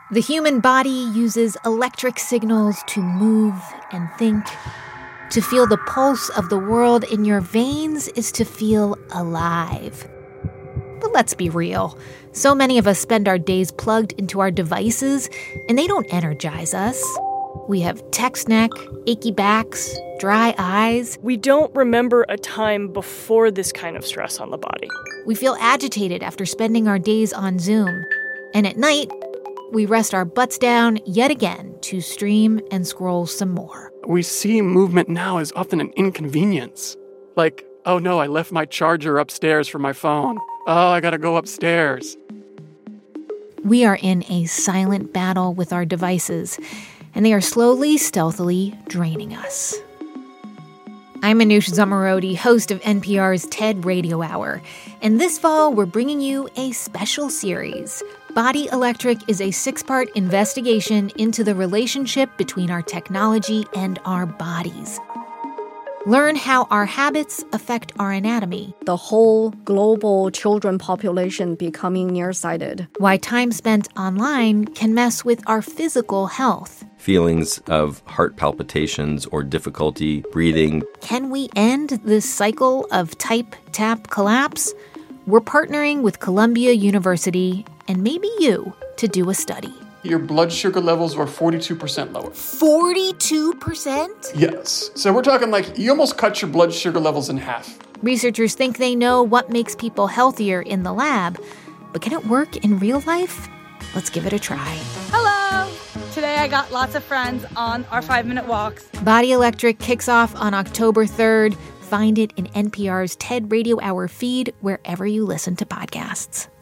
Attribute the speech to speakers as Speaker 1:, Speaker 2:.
Speaker 1: The human body uses electric signals to move and think. To feel the pulse of the world in your veins is to feel alive. But let's be real. So many of us spend our days plugged into our devices, and they don't energize us. We have text neck, achy backs, dry eyes.
Speaker 2: We don't remember a time before this kind of stress on the body.
Speaker 1: We feel agitated after spending our days on Zoom. And at night, we rest our butts down yet again to stream and scroll some more.
Speaker 3: We see movement now as often an inconvenience. Like, oh no, I left my charger upstairs for my phone. Oh, I gotta go upstairs.
Speaker 1: We are in a silent battle with our devices, and they are slowly, stealthily draining us. I'm Anoush Zomorodi, host of NPR's TED Radio Hour, and this fall we're bringing you a special series. Body Electric is a 6-part investigation into the relationship between our technology and our bodies. Learn how our habits affect our anatomy.
Speaker 4: The whole global children population becoming nearsighted.
Speaker 1: Why time spent online can mess with our physical health.
Speaker 5: Feelings of heart palpitations or difficulty breathing.
Speaker 1: Can we end this cycle of type, tap, collapse? We're partnering with Columbia University and maybe you to do a study.
Speaker 3: Your blood sugar levels were 42% lower.
Speaker 1: 42%?
Speaker 3: Yes. So we're talking like you almost cut your blood sugar levels in half.
Speaker 1: Researchers think they know what makes people healthier in the lab, but can it work in real life? Let's give it a try.
Speaker 6: Hello! Today I got lots of friends on our 5-minute walks.
Speaker 1: Body Electric kicks off on October 3rd. Find it in NPR's TED Radio Hour feed wherever you listen to podcasts.